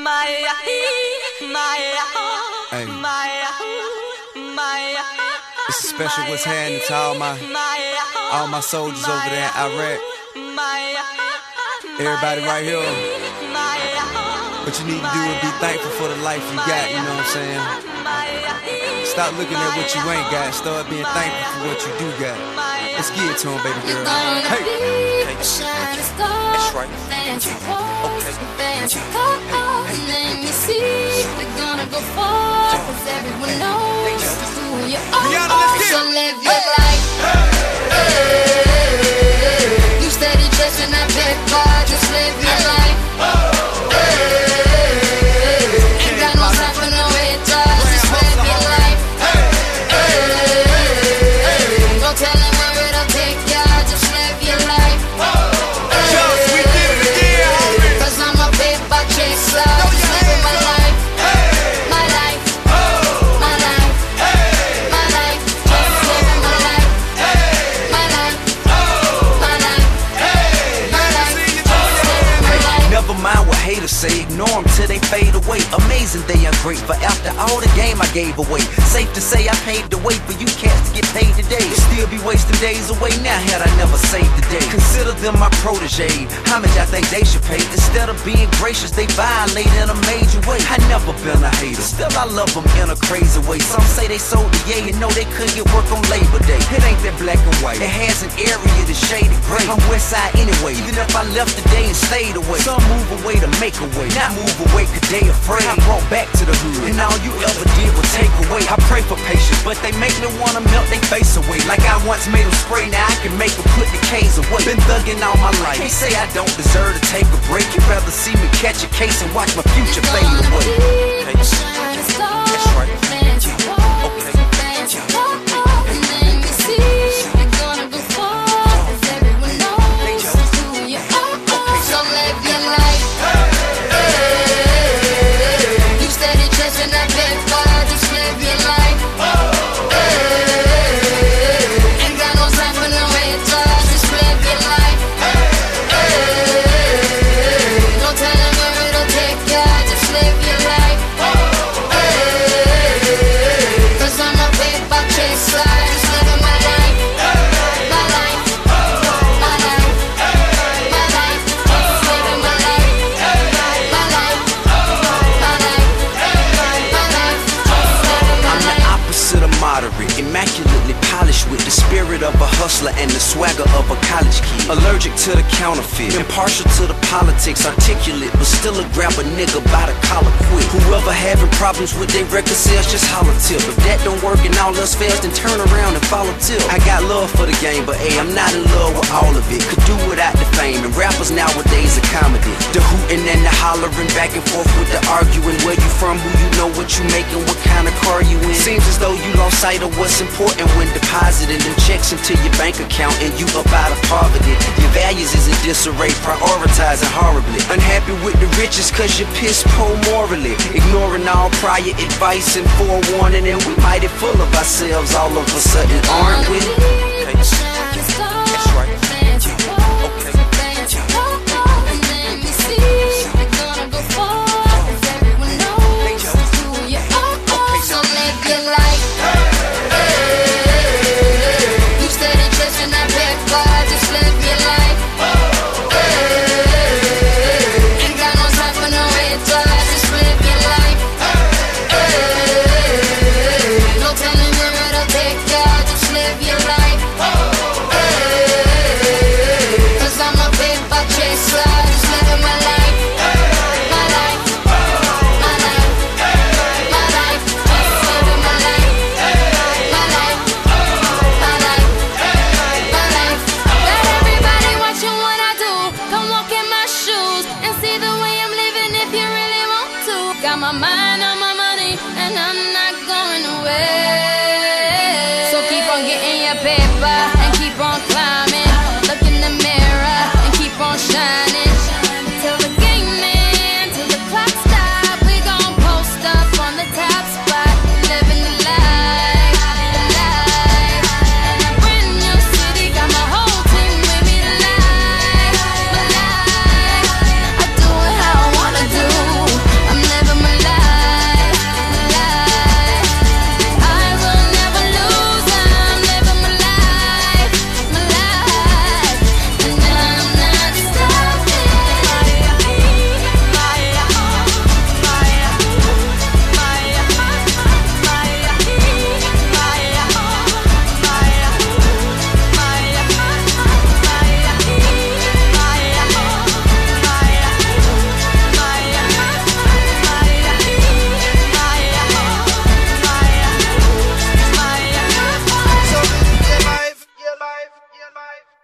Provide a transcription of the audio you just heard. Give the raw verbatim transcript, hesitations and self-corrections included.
Hey. It's a special what's happening to all my all my soldiers over there in Iraq. Everybody right here. What you need to do is be thankful for the life you got, you know what I'm saying? Stop looking at what you ain't got, start being thankful for what you do got. Let's get it to him, baby girl. Hey! That's right. Okay. Let me see. We're gonna go far, cause everyone knows who you are. So live your life. You steady chasing that paper, just live your life. Ain't got no time for no haters, just live your life. Don't tell them where it'll take ya, just live your life. Cause I'm a paper chaser, just living my life. My life, my life, my life, just living my life. My life, my life, my life, just living my life. Never mind what haters say, ignore them till they fade away. Amazing they ungrateful after all the game I gave away. Safe to say I paved the way for you cats to get paid today. Still be wasting days away now had I never saved the day. Consider them my protege, how much I think they should pay. Instead of being gracious, they violate in a major way. I never been a hater, still I love them in a crazy way. Some say they sold the yay and know they couldn't get work on Labor Day. It ain't that black and white, it has an area that's shaded gray. I'm west side anyway, even if I left today and stayed away. Some move away to make a way, not move away cause they afraid. I brought back to the hood, and all you ever did was take away. I pray for patience, but they make me wanna melt they face away. Like I once made them spray, now I can make them put the K's away. Been thugging all my life, can't say I don't deserve to take a break. You'd rather see me catch a case and watch my future fade away. Okay. That's right. Okay. Immaculately polished with the spirit of a hustler and the swagger of a college kid. Allergic to the counterfeit, impartial to the politics, articulate but still a grab a nigga by the collar quick. Whoever having problems with their record sales, just holler tip. If that don't work and all else fails, then turn around and follow tip. I got love for the game, but hey, I'm not in love with all of it. Could do without the fame, and rappers nowadays are comedy. The hooting and the hollering, back and forth with the arguing. Where you from, who you know, what you making, what kind of car you in. Seems as though you lost sight of what's important when depositing them checks into your bank account and you up out of poverty. Your values is in disarray, prioritizing horribly. Unhappy with the riches cause you're piss poor morally. Ignoring all prior advice and forewarning, and we mighty full of ourselves all of a sudden, aren't we? Okay. That's right. Okay. So live your life. You steady chasing that paper, just live your life. Ain't got no time for no haters, just live your life. No telling where it'll take ya, just live your life. Cause I'm a paper chaser, just living my life. My life, my life, my life, just living my life. My life, my life, my life. Let everybody watching what I do. Come walk in my shoes and see the way I'm living if you really want to. Got my mind on my money and I'm not going away.